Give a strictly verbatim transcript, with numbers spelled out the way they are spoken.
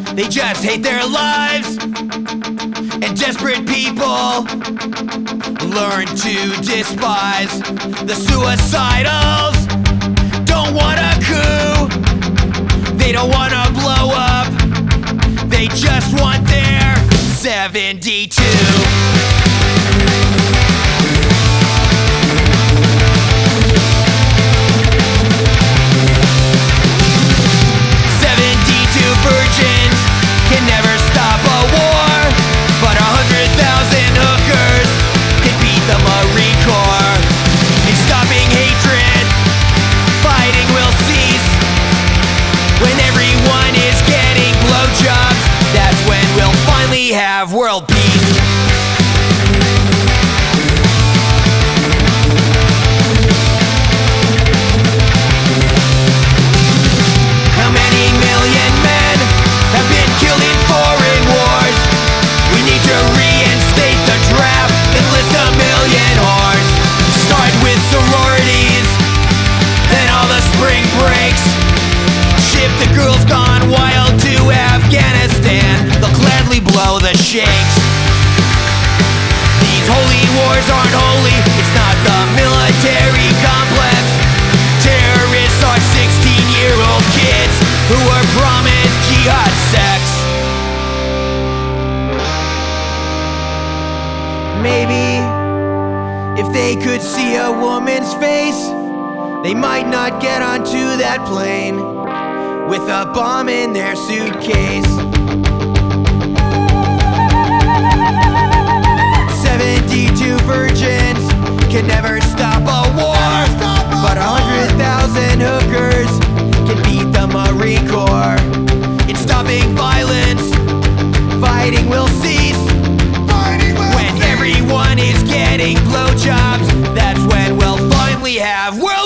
They just hate their lives, and desperate people learn to despise the suicidals. Don't want a coup, they don't want to blow up, they just want their seventy-two. Can never stop a war, but a hundred thousand hookers can beat the Marine Corps. In stopping hatred, fighting will cease. When everyone is getting blowjobs, that's when we'll finally have world peace. How many million men have been killed in foreign wars? We need to reinstate the draft, enlist a million whores. Start with sororities, then all the spring breaks. Ship the girls gone wild to Afghanistan, they'll gladly blow the sheikhs. These holy wars aren't holy, it's not the military complex. Terrorists are sixteen-year-old kids who were promised jihad sex. Maybe if they could see a woman's face, they might not get onto that plane with a bomb in their suitcase. seventy-two virgins can never stop a war, but a hundred thousand hookers can beat the Marine Corps. In stopping violence, fighting will cease. Fighting will when cease. Everyone is getting blowjobs, that's when we'll finally have world